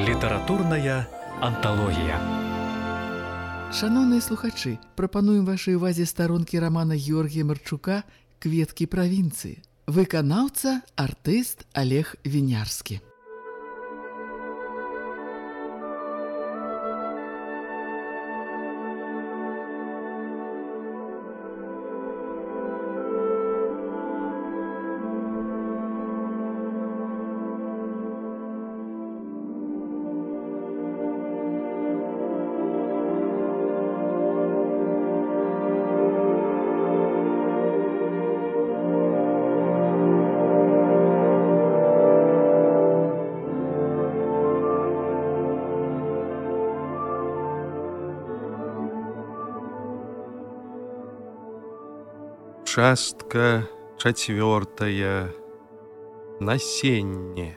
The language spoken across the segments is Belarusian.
Літаратурная анталогія. Шановныя слухачы, прапануем вашай увазе старонкі рамана Георгія Марчука «Кветкі правінцыі». Выканаўца, артыст Олег Вінярскі. Частка 4. Насенне.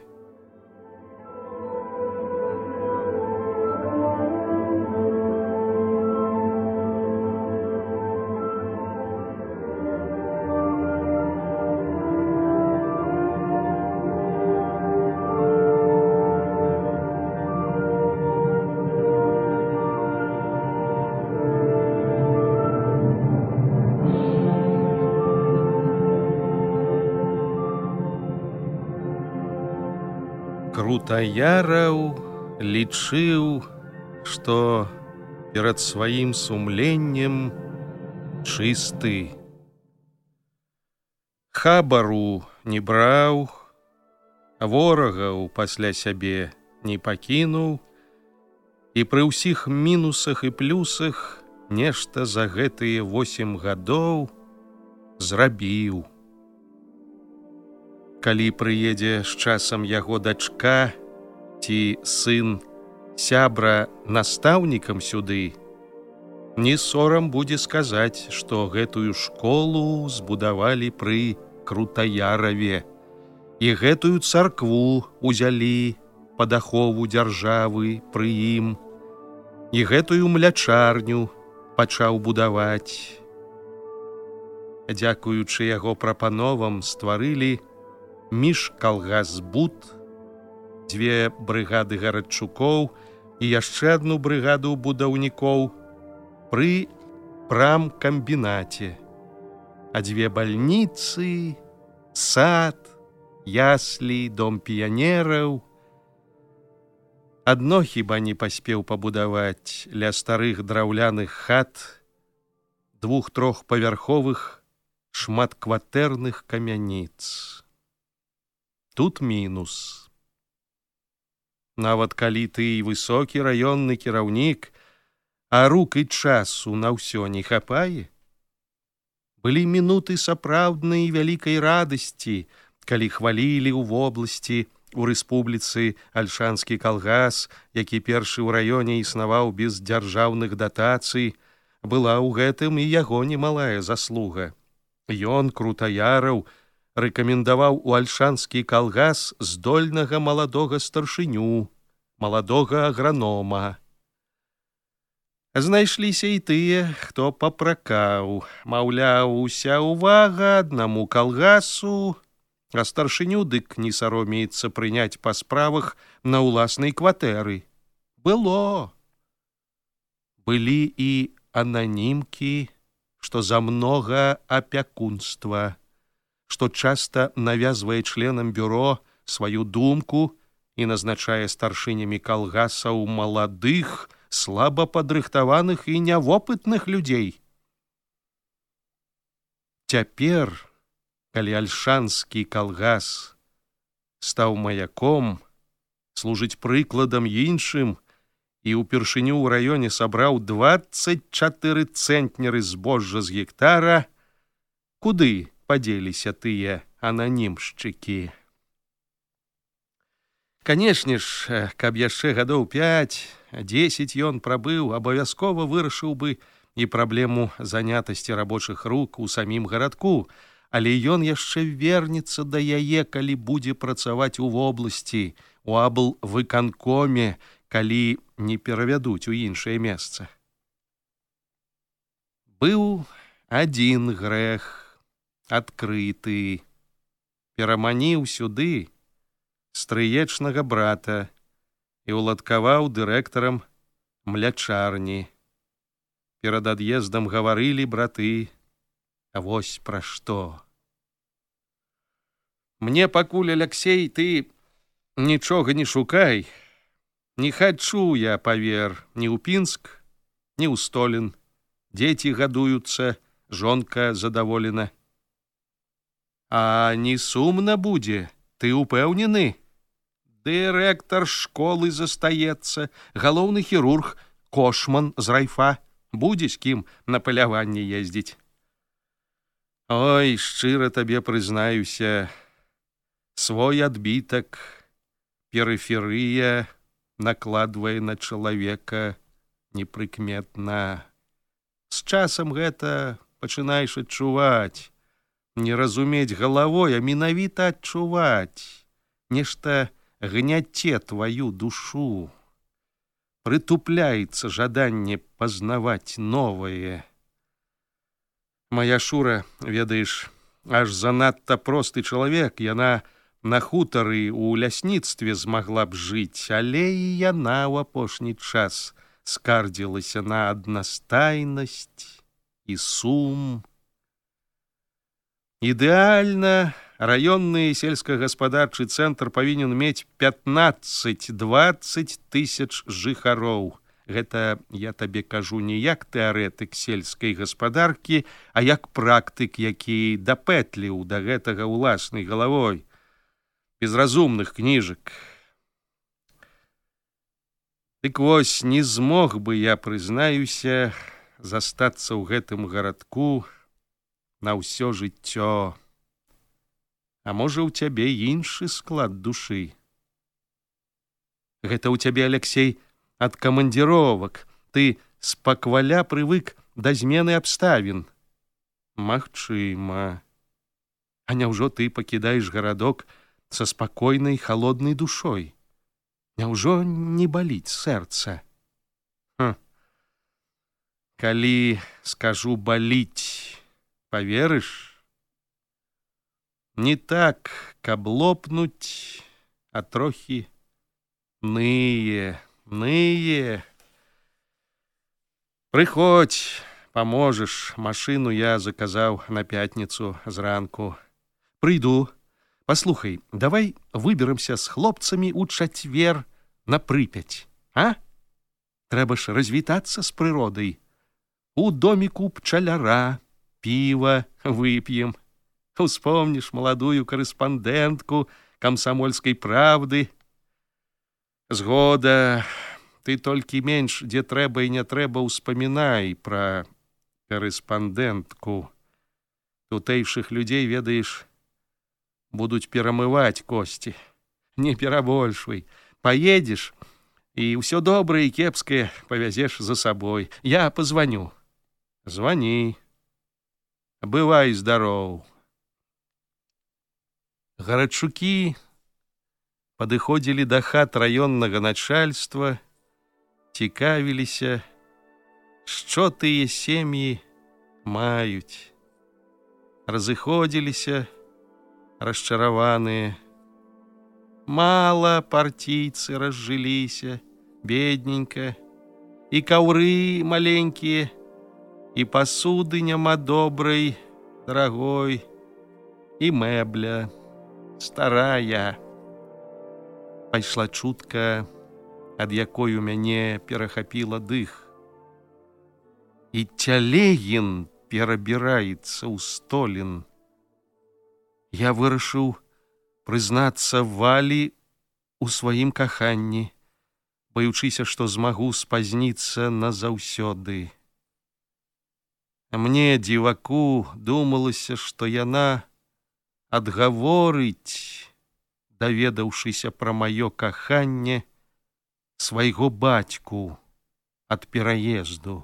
Крутаяраў лічыў, што перад сваім сумленнем чысты. Хабару не браў, ворагаў пасля сябе не пакінуў, і пры ўсіх мінусах і плюсах нешта за гэтыя 8 гадоў зрабіў. Калі прыедзе з часам яго дачка ці сын сябра настаўнікам сюды, не сорам будзе сказаць, што гэтую школу збудавалі пры Крутаяраве і гэтую царкву узялі пад ахову дзяржавы пры ім, і гэтую млячарню пачаў будаваць. Дзякуючы яго прапановам стварылі міжкалгасбуд, 2 брыгады гарадчукоў і яшчэ 1 брыгаду будаўнікоў пры прамкамбінаце, а 2 бальніцы, сад, яслі, дом піянераў. Адно хіба не паспеў пабудаваць ля старых драўляных хат 2-3павярховых шматкватэрных камяніц. Тут мінус. Нават калі ты і высокі раённы кіраўнік, а рук і часу на ўсё не хапае, былі мінуты сапраўднай вялікай радасці, калі хвалілі ў вобласці, у рэспубліцы Альшанскі калгас, які першы ў раёне існаваў без дзяржаўных датацый, была ў гэтым і яго немалая заслуга. Ён, Крутаяраў, рэкамендаваў у Альшанскі калгас здольнага маладога старшыню, маладога агранома. Знайшліся і тыя, хто папракаў, маўляў, уся ўвага аднаму калгасу, а старшыню дык не саромеецца прыняць па справах на ўласнай кватэры. Было. Былі і ананімкі, што замнога апякунства, што часта навязвае членам бюро сваю думку і назначае старшынямі калгасаў маладых, слаба падрыхтаваных і нявопытных людзей. Цяпер, калі Альшанскі калгас стаў маяком, служыць прыкладам іншым і ўпершыню ў раёне сабраў 24 цэнтнеры збожжа з гектара, куды падзеліся тыя ананімшчыкі? Канешне ж, каб яшчэ гадоў 5-10 ён прабыў, абавязкова вырашыў бы і праблему занятасці рабочых рук у самім гарадку, але ён яшчэ вернецца да яе, калі будзе працаваць у вобласці, у аблвыканкоме, калі не перавядуць у іншае месца. Быў адзін грэх, адкрыты, пераманіў сюды стрыечнага брата і ўладкаваў дырэктарам млячарні. Перад ад'ездам гаварылі браты, а вось пра што. Мне пакуль, Аляксей, ты нічога не шукай. Не хачу я, павер, ні ў Пінск, ні ў Столін. Дзеці гадуюцца, жонка задаволена. А не сумна будзе, ты упэўнены? Дырэктар школы застаецца, галоўны хірург, Кошман з райфа. Будзе з кім на паляванне ездзіць. Ой, шчыра табе прызнаюся, свой адбітак перыферыя накладвае на чалавека непрыкметна. З часам гэта пачынаеш адчуваць, не разумець галавой, а менавіта адчуваць. Нешта гняце тваю душу. Прытупляецца жаданне пазнаваць новае. Моя Шура, ведаеш, аж занадта просты чалавек, яна на хутары ў лясніцтве змагла б жыць, але і яна ў апошні час скардзілася на аднастайнасць і сум. Ідэальна раённы сельскагаспадарчы цэнтр павінен мець 15-20 тысяч жыхароў. Гэта я табе кажу не як тэарэтык сельскай гаспадаркі, а як практык, які дапэтліў да гэтага ўласнай галавой. Без разумных кніжак. Дык вось, не змог бы я, прызнаюся, застацца ў гэтым гарадку на ўсё жыццё. А можа, у цябе іншы склад душы. Гэта ў цябе, Аляксей, ад камандзіровак. Ты спакваля прывык да змены абставін. Магчыма. А няўжо ты пакідаеш гарадок са спакойнай халоднай душой? Няўжо не баліць сэрца? Калі скажу баліць, паверыш? Не так, каб лопнуць, а трохі ные. Прыходзь, паможаш. Машыну я заказаў на пятніцу зранку. Прыйду. Паслухай, давай выберемся з хлопцамі ў чацвер на Прыпяць, а? Трэба ж развітацца з прыродай. У доміку пчаляра піва вып'ем. Успомніш маладую карэспандэнтку камсамольскай правды. Згода, ты толькі менш, дзе трэба і не трэба, успамінай пра карэспандэнтку. Тутэйшых людзей, ведаеш, будуць перамываць косці. Не перабольшвай. Паедзеш, і ўсё добрае і кепскае павязеш за сабой. Я пазваню. Звані. Бывай здароў. Гарадчукі падыходзілі да хат раённага начальства, цікавіліся, што тыя сем'і маюць. Разыходзіліся, расчараваныя. Мала партійцы разжыліся, бедненька, і каўры маленькія, і пасуды няма добрай, дарагой, і мэбля старая. Пайшла чутка, ад якой у мяне перахапіла дых. І Цялегін перабіраецца ў Столін. Я вырашыў прызнацца Валі ў сваім каханні, баючыся, што змагу спазніцца назаўсёды. Мне, дзіваку, думалася, што яна адгаворыць, даведаўшыся пра маё каханне, свайго бацьку ад пераезду.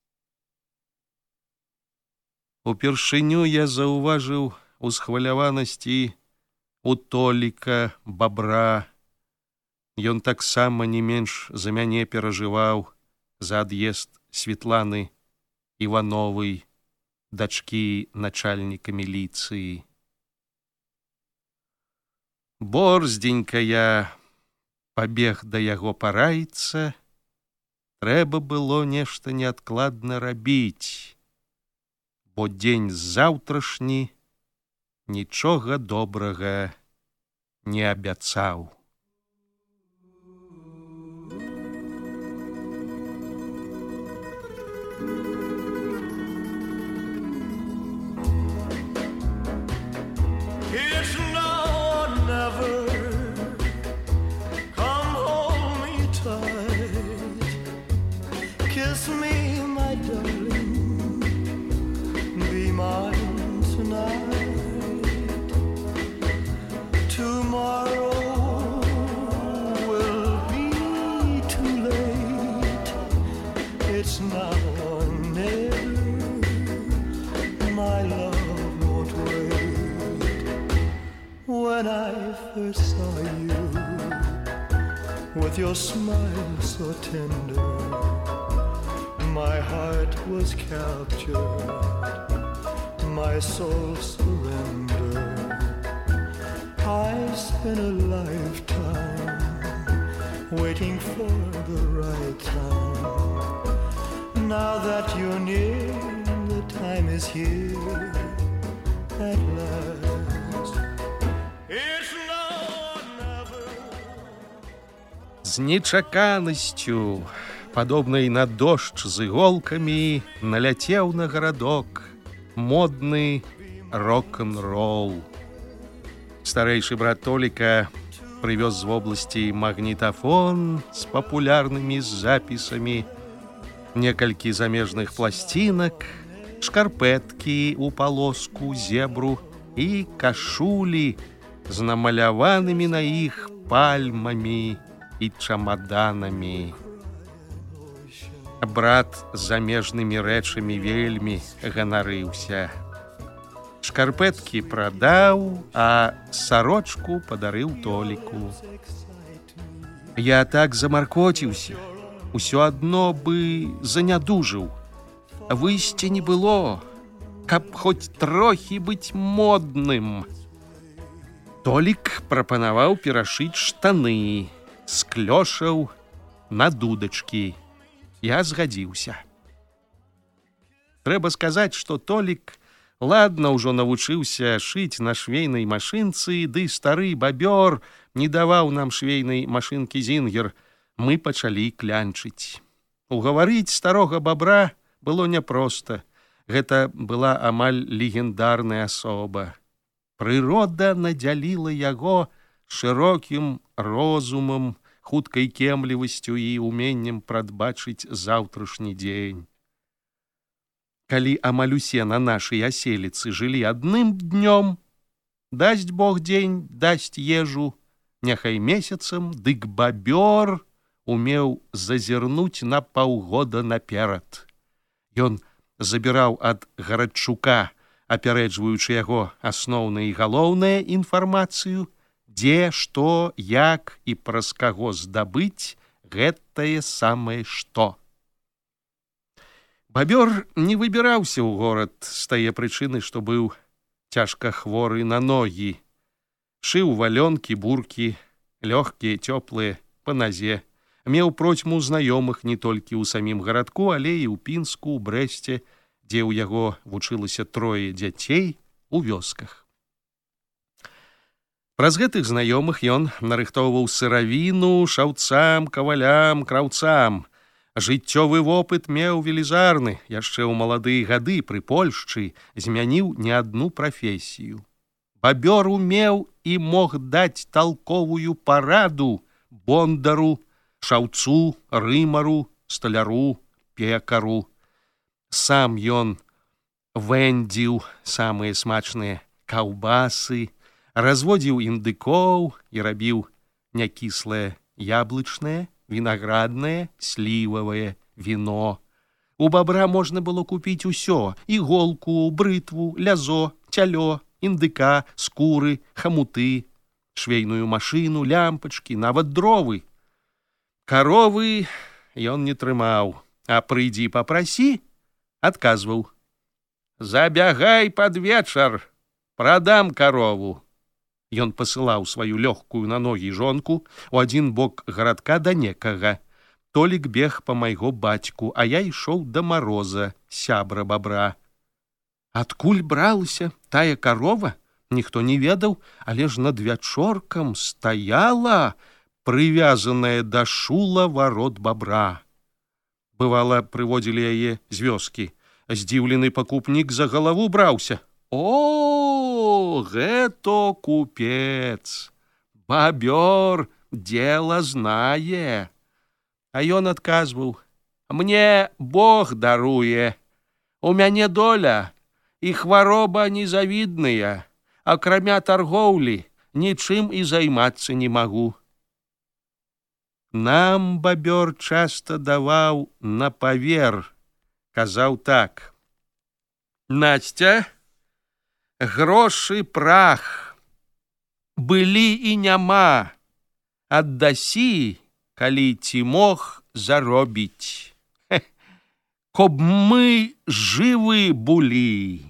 Упершыню я заўважыў усхваляванасці у Толіка Бабра. Ён таксама не менш за мяне перажываў за ад'езд Светланы Івановай, дачкі начальніка міліцыі. 'Борздзенькая, Пабег да яго параіцца, трэба было нешта неадкладна рабіць, бо дзень заўтрашні нічога добрага не абяцаў. Kiss me, my darling, be mine tonight. Tomorrow will be too late. It's now or never. My love won't wait. When I first saw you, with your smile so tender, my heart was captured, my soul surrendered. I spent a lifetime waiting for the right time. Now that you're near, the time is here at last. It's now or never. З нечаканасцю, падобнай на дождж з іголкамі, наляцеў на гарадок модны рок-н-рол. Старэйшы брат Толіка прывёз з вобласці магнітафон з папулярнымі запісамі, некалькі замежных пласцінак, шкарпэткі ў палоску зебру і кашулі з намаляванымі на іх пальмамі і чамаданамі. Брат з замежнымі рэчамі вельмі ганарыўся. Шкарпэткі прадаў, а сарочку падарыў Толіку. Я так замаркоціўся, усё адно бы занядужыў. Выйсця не было, каб хоць трохі быць модным. Толік прапанаваў перашыць штаны з клёшаў на дудачкі. Я згадзіўся. Трэба сказаць, што Толік ладна ўжо навучыўся шыць на швейнай машынцы, ды стары бабёр не даваў нам швейнай машынкі Зінгер. Мы пачалі клянчыць. Угаварыць старога бабра было няпроста. Гэта была амаль легендарная асоба. Прырода надзяліла яго шырокім розумам, хуткай кемлівасцю і уменнем прадбачыць заўтрашні дзень. Калі амаль усе на нашай аселіцы жылі адным днём, дасць Бог дзень, дасць ежу, няхай месяцам, дык бабёр умеў зазірнуць на паўгода наперад. Ён забіраў ад Гарадчука, апярэджваючы яго асноўную і галоўную інфармацыю, дзе, што, як і праз каго здабыць гэтае самае што. Бабёр не выбіраўся ў горад з тае прычыны, што быў цяжка хворы на ногі. Шыў валёнкі, буркі, лёгкія, цёплыя, па назе. Меў процьму знаёмых не толькі ў самім гарадку, але і ў Пінску, ў Брэсце, дзе ў яго вучылася 3 дзяцей у вёсках. Праз гэтых знаёмых ён нарыхтоўваў сыравіну шаўцам, кавалям, краўцам. Жыццёвы вопыт меў велізарны, яшчэ ў маладыя гады пры Польшчы змяніў не адну прафесію. Бабёр умеў і мог даць талковую параду бондару, шаўцу, рымару, сталяру, пекару. Сам ён вэндзіў самыя смачныя каўбасы, разводзіў індыкоў і рабіў някіслае яблычнае, вінаграднае, слівавае віно. У бабра можна было купіць усё: іголку, брытву, лязо, цялё, індыка, скуры, хамуты, швейную машыну, лямпачкі, нават дровы. Каровы ён не трымаў, а прыйдзі папрасі, адказваў: забягай пад вечар, прадам карову. Ён пасылаў сваю лёгкую на ногі жонку у адзін бок гарадка да некага. Толік бег па майго бацьку, а я ішоў да Мароза, сябра бабра. Адкуль бралася тая карова, ніхто не ведаў, але ж над вячоркам стаяла, прывязаная да шула варот бабра. Бывала, прыводзілі яе з вёскі. Здзіўлены пакупнік за галаву браўся. О, гэта купец! Бабёр дело знае. А ён адказваў: мне Бог даруе, у мяне доля і хвароба незавідная, акрамя таргоўлі нічым і займацца не магу. Нам бабёр часта даваў на павер, казаў так: Настя, грошы прах, былі і няма, аддасі, калі ці мог заробіць, каб мы жывы былі.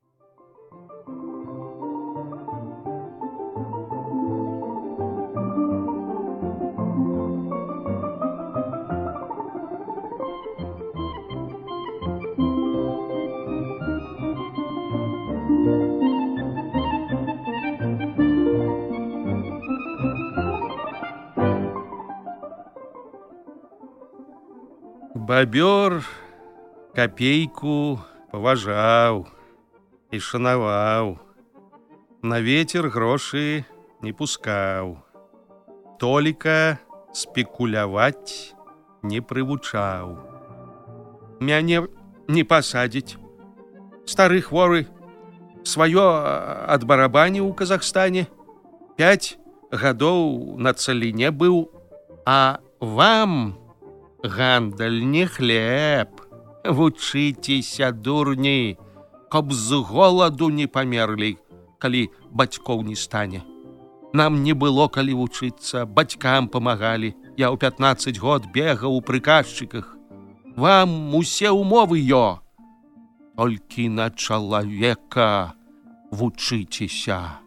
Бабёр капейку паважаў і шанаваў, на вецер грошы не пускаў, Толіка спекуляваць не прывучаў. Мяне не пасадзіць, стары хворы, сваё адбарабаніў у Казахстане, 5 гадоў на цаліне быў, а вам гандаль не хлеб. Вучыцеся, дурні, каб з голаду не памерлі, калі бацькоў не стане. Нам не было калі вучыцца, бацькам памагалі. Я ў 15 год бегаў у прыказчыках. Вам усе умовы ё. Толькі на чалавека вучыцеся.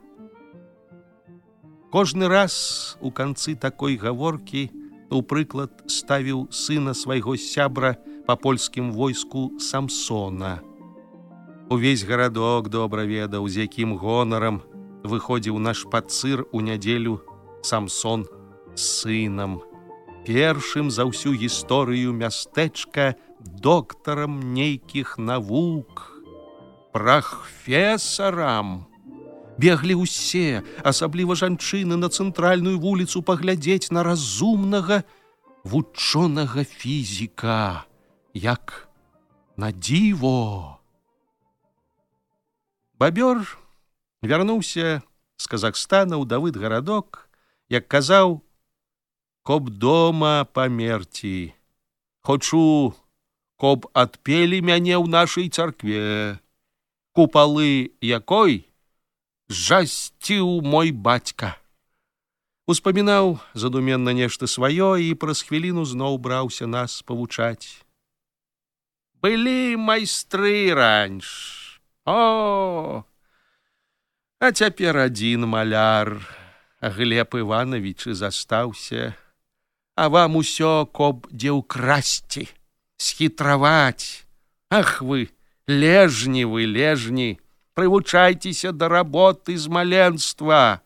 Кожны раз у канцы такой гаворкі у прыклад ставіў сына свайго сябра па польскім войску Самсона. Увесь гарадок добра ведаў, з якім гонарам выходзіў на шпацыр у нядзелю Самсон з сынам, першым за ўсю гісторыю мястэчка доктарам нейкіх навук, прафесарам. Беглі ўсе, асабліва жанчыны, на цэнтральную вуліцу паглядзець на разумнага вучонага фізіка, як на дзіво. Бабёр вярнуўся з Казахстана ў Давыд гарадок, як казаў, каб дома памерці. Хачу, каб адпелі мяне ў нашай царкве, купалы якой жасціў мой бацька. Успамінаў задуменна нешта сваё і праз хвіліну зноў браўся нас павучаць. Былі майстры раньш. О, а цяпер адзін маляр, Глеб Іванович, застаўся. А вам усё, каб дзе ўкрасці, схітраваць. Ах вы, лежні вы, лежні! Прывучайцеся да работы з маленства.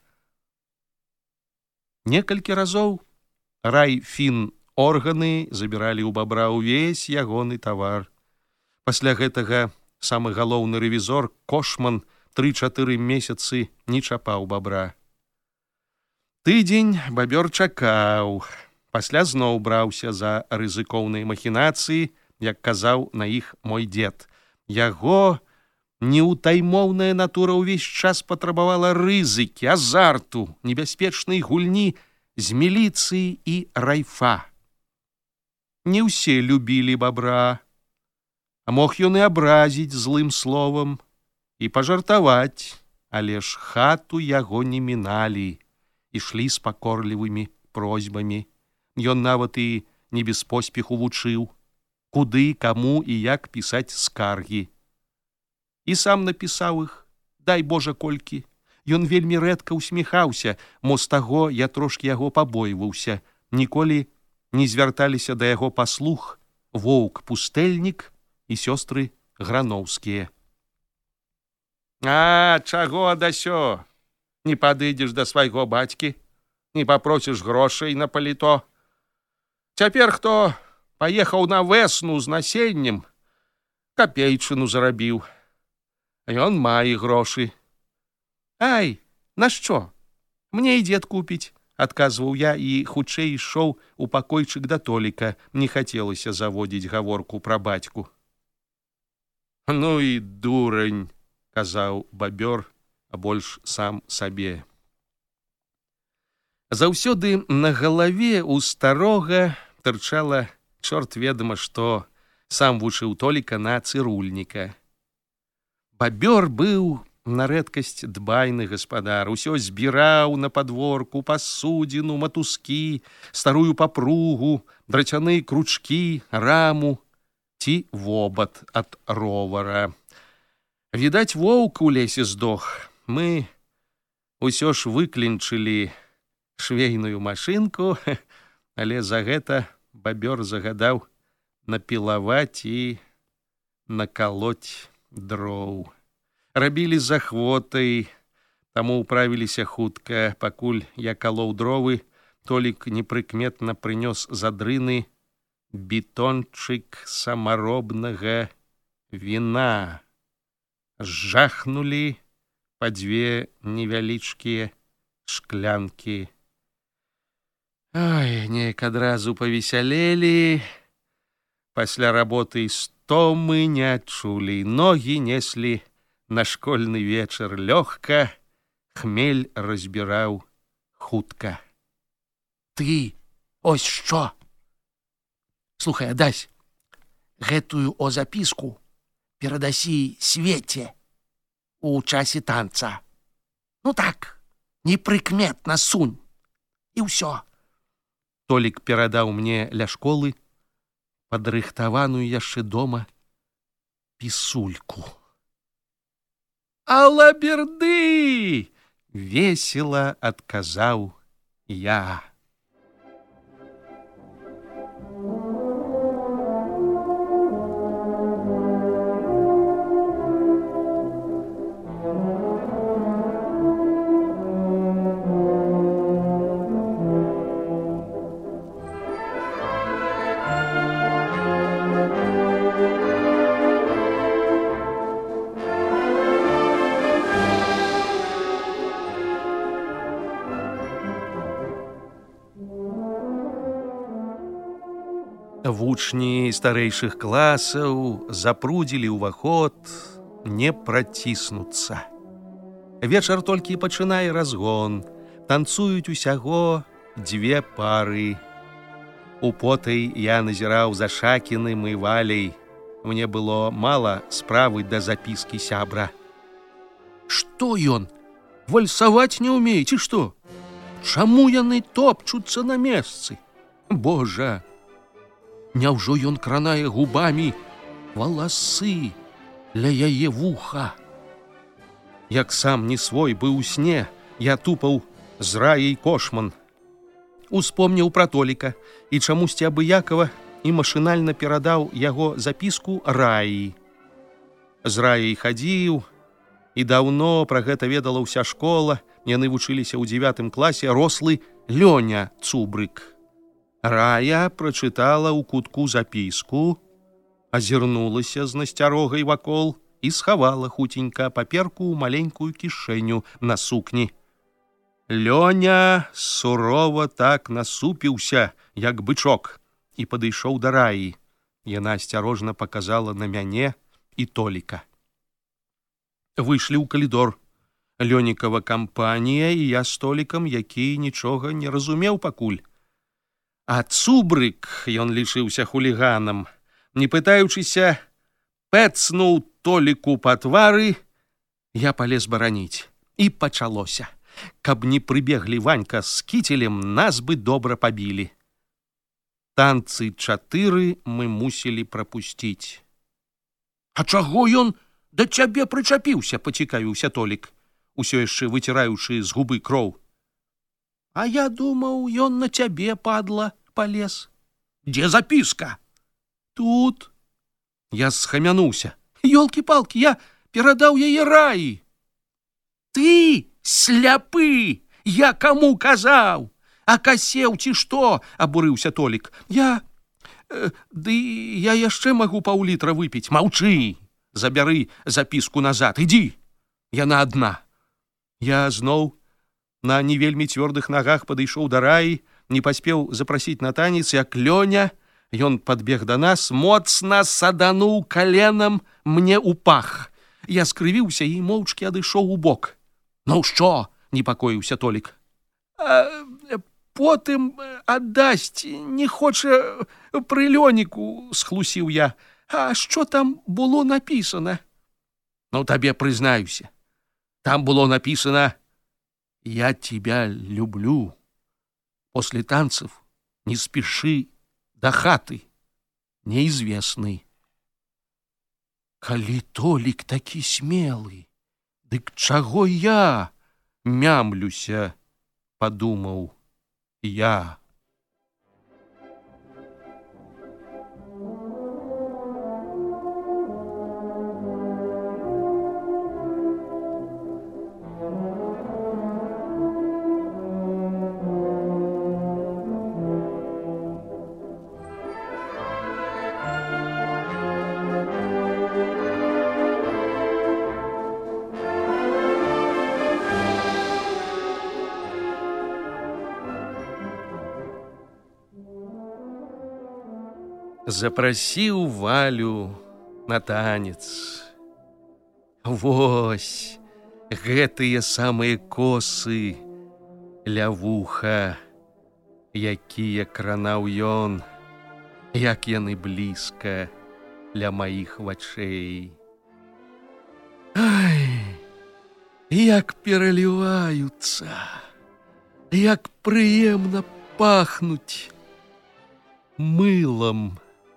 Некалькі разоў райфін-органы забіралі ў бабра ўвесь ягоны тавар. Пасля гэтага самы галоўны рэвізор Кошман 3-4 месяцы не чапаў бабра. Тыдзень бабёр чакаў, пасля зноў браўся за рызыкоўныя махінацыі, як казаў на іх мой дзед. Яго неўтаймоўная натура ўвесь час патрабавала рызыкі, азарту, небяспечнай гульні з міліцыі і райфа. Не ўсе любілі бабра, а мог ён і абразіць злым словам і пажартаваць, але ж хату яго не міналі, ішлі з пакорлівымі просьбамі. Ён нават і не без поспеху вучыў, куды, каму і як пісаць скаргі. І сам напісаў іх, дай Божа колькі. Ён вельмі рэдка усміхаўся, мо з таго я трошкі яго пабойваўся. Ніколі не звярталіся да яго паслух воўк-пустэльнік і сёстры Грановскія. А чаго дасё? Не падыдзеш да свайго бацькі, не папросіш грошай на паліто. Цяпер хто паехаў на весну з насеннем, капейчыну зарабіў. Ён мае грошы. Ай, на што? Мне і дзед купіць, адказваў я і хутчэй ішоў у пакойчык да Толіка. Не хацелася заводзіць гаворку пра бацьку. Ну і дурань, казаў бабёр, а больш сам сабе. Заўсёды на галаве у старога тырчала чорт ведама што, сам вучыў Толіка на цырульніка. Бабёр быў на рэдкасць дбайны гаспадар, усё збіраў на падворку пасудзіну, матускі, старую папругу, драцяны кручкі, раму ці вобат ад ровара. Відаць, воўк у лесе здох. Мы ўсё ж выклінчылі швейную машынку, але за гэта бабёр загадаў напілаваць і накалоць дроў. Рабілі з ахвотай, таму ўправіліся хутка. Пакуль я калоў дровы, Толік непрыкметна прынёс з адрыны бітончык самаробнага віна. Жахнулі па 2 невялічкія шклянкі. Ой, неяк адразу павесялелі. Пасля работы стомы не адчулі, ногі неслі на школьны вечар лёгка, хмель разбіраў хутка. Ты ось што? Слухай, Адась, гэтую запіску перадасі Свеце у часе танца. Ну так, непрыкметна сунь. І ўсё. Толік перадаў мне ля школы падрыхтаваную яшчэ дома пісульку. «Алаберды!» — весело отказал я. Вучні старэйшых класаў запрудзілі ўваход, не праціснуцца. Вечар толькі пачынае разгон, танцуюць усяго 2 пары. Употай я назіраў за Шакіным і Валяй. Мне было мала справы да запіскі сябра. Што ён? Вальсаваць не ўмее, ці што? Чаму яны топчуцца на месцы? Божа! Няўжо ён кранае губамі валасы ля яе вуха? Як сам не свой быў у сне, я тупаў з Раяй Кошман. Успомніў пра Толіка і чамусьці абыякава і машынальна перадаў яго запіску Раі. З Раяй хадзіў, і даўно пра гэта ведала ўся школа. Яны вучыліся ў 9 класе, рослы Лёня Цубрык. Рая прачытала ў кутку запіску, азірнулася з насцярогай вакол і схавала хутенька паперку ў маленькую кішэню на сукні. Лёня сурова так насупіўся, як бычок, і падышоў да Раі. Яна асцярожна паказала на мяне і Толіка. Выйшлі ў калідор. Лёнікава кампанія і я з Толікам, які нічога не разумеў пакуль. А Цубрык, ён лічыўся хуліганам, не пытаючыся, пэцнуў Толіку па твары. Я палез бараніць. І пачалося. Каб не прыбеглі Ванька з кіцелем, нас бы добра пабілі. Танцы 4 мы мусілі прапусціць. А чаго ён да цябе прычапіўся, пацікавіўся Толік. усё яшчэ выціраючы з губы кроў. А я думаў, ён на цябе, падла, палез. Дзе запіска? Тут. Я схамянуўся. Ёлкі-палкі, я перадаў яе Раі. Ты, сляпы, я каму казаў? Акасеў ці што? Абурыўся Толік. Я яшчэ магу паўлітра выпіць. Маўчы, забяры запіску назад. Ідзі, яна адна. Я зноў на не вельмі цвёрдых нагах падышоў да Раі, не паспеў запрасіць на танец, як Лёня, ён падбег да нас, моцна садануў каленам мне ў пах. Я скрывіўся і моўчкі адышоў у бок. Ну што? Непакоіўся Толік. Потым аддасць, не хоча пры Лёніку, схлусіў я. А што там было напісана? Ну, табе прызнаюся. Там было написано: «Я тебя люблю. После танцев не спеши до хаты, неизвестный». Калі Толік такі смелы, дык чаго я мямлюся, падумаў я. Запрасіў Валю на танец. Вось, гэтыя самыя косы ля вуха, якія кранаў ён, як яны блізка ля маіх вачэй. Ай, як пераліваюцца, як прыемна пахнуць мылам.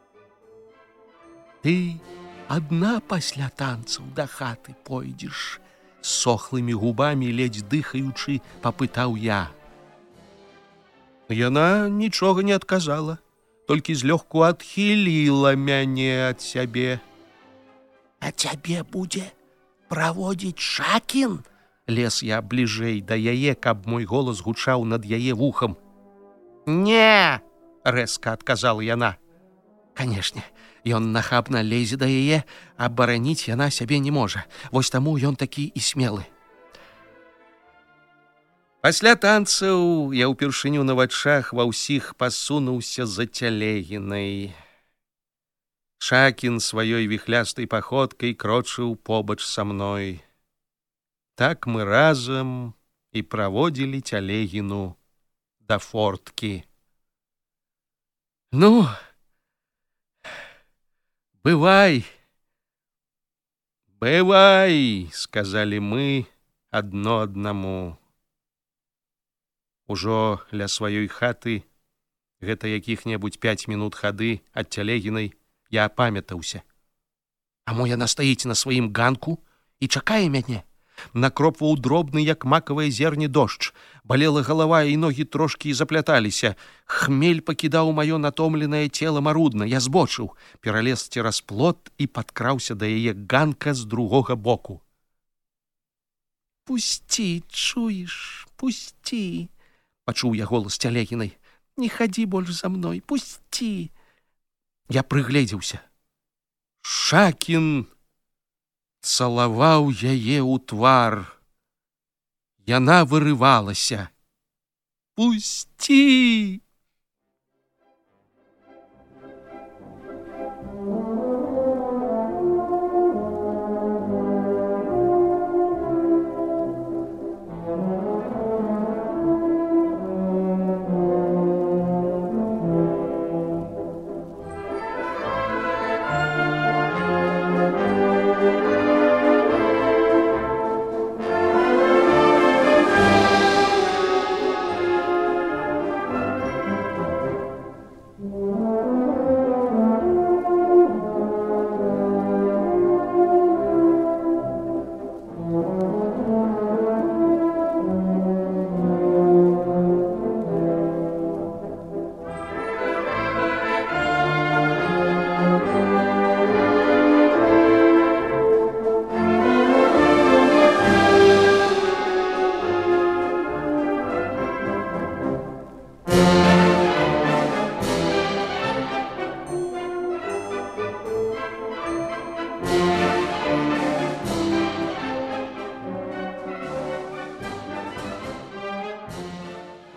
Ты адна пасля танцаў да хаты пойдзеш? З сохлымі губамі, ледзь дыхаючы, папытаў я. Яна нічога не адказала, толькі злёгку адхіліла мяне ад сябе. А цябе будзе праводзіць Шакін? Лез я бліжэй да яе, каб мой голас гучаў над яе вухам. Не, рэзка адказала яна. Канешне, ён нахабна лезе да яе, а бараніць яна сябе не можа. Вось таму ён такі і смелы. Пасля танцаў я ўпершыню на вачах ва ўсіх пасунуўся за Цялегінай. Шакін сваёй віхлястай паходкай крочыў побач са мной. Так мы разам і праводзілі Цялегіну да форткі. Ну, бывай, бывай, сказалі мы адно аднаму. Ужо ля сваёй хаты, гэта якіх-небудзь 5 мінут хады ад Цялегінай, я апамятаўся. А мо яна стаіць на сваім ганку і чакае мяне. Накропваў дробны, як макавыя зерні, дождж. Балела галава, і ногі трошкі запляталіся. Хмель пакідаў маё натомленае цела марудна. Я збочыў, пералез цераз плот і падкраўся да яе ганка з другога боку. «Пусці, чуеш, пусці!» — пачуў я голас Цялегінай. «Не хадзі больш за мной, пусці!» Я прыгледзеўся. Шакін цалаваў яе ў твар. Яна вырывалася. «Пусці!»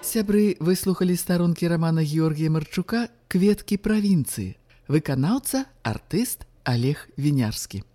Сябры, выслухалі старонкі рамана Георгія Марчука «Кветкі правінцыі». Выканаўца, артыст Олег Вінярскі.